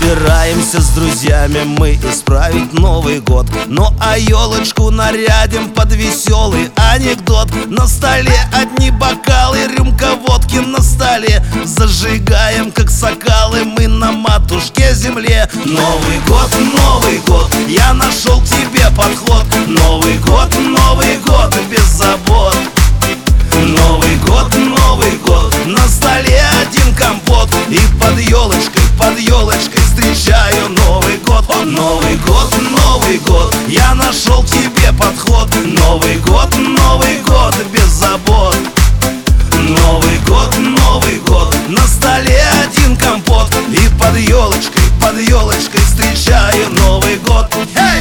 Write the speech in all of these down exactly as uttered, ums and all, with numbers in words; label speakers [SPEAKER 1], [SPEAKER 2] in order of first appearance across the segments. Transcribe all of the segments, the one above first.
[SPEAKER 1] Собираемся с друзьями мы исправить Новый год. Ну а елочку нарядим под веселый анекдот. На столе одни бокалы, рюмка водки на столе. Зажигаем, как сокалы, мы на матушке земле. Новый год, Новый год, я нашел к тебе подход. Новый год, Новый год, без забот. Новый год, Новый год, на столе один компот. И под елочкой, под елочкой встречаю Новый год. Новый год, Новый год, я нашел к тебе подход. Новый год, Новый год, без забот. Новый год, Новый год, на столе один компот. И под елочкой, под елочкой встречаю Новый год. Hey!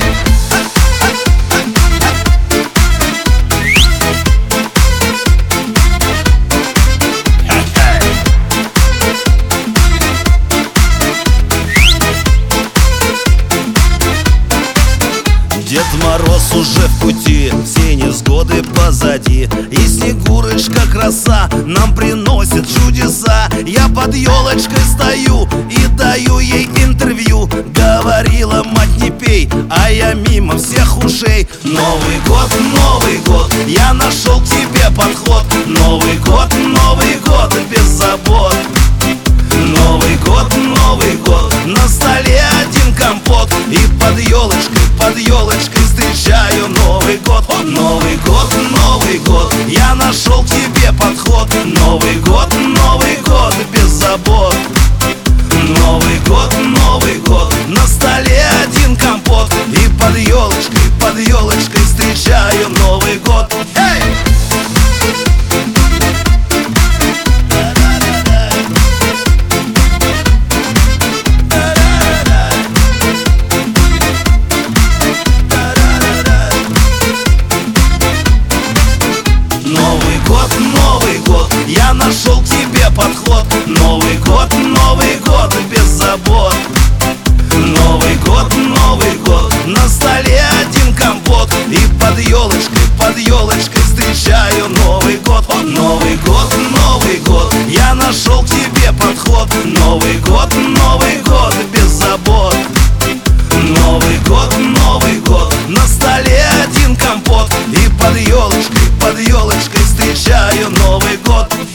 [SPEAKER 1] Дед Мороз уже в пути, все невзгоды позади. И Снегурочка краса нам приносит чудеса. Я под елочкой стою и даю ей интервью. Говорила мать, не пей, а я мимо всех ушей. Новый год, Новый год, я нашел к тебе подход. Новый год, Новый год, без забот. Новый год, Новый год, на столе один компот. И под елочкой, под елочкой встречаю Новый год. Новый год, Новый год, я нашел к тебе подход. Новый год, Новый год, без забот. Новый год, Новый год, на столе один компот. И под елочкой, под елочкой встречаю Новый год. Эй! Новый год, Новый год, я нашел к тебе подход. Новый год, Новый год, без забот. Новый год, Новый год, на столе один компот. И под елочкой, под елочкой встречаю Новый год. Новый год, Новый год, я нашел к тебе подход. Новый год, Новый год, без забот. Новый год, Новый год, на столе один компот. И под елочкой, под елочкой встречаю Новый год.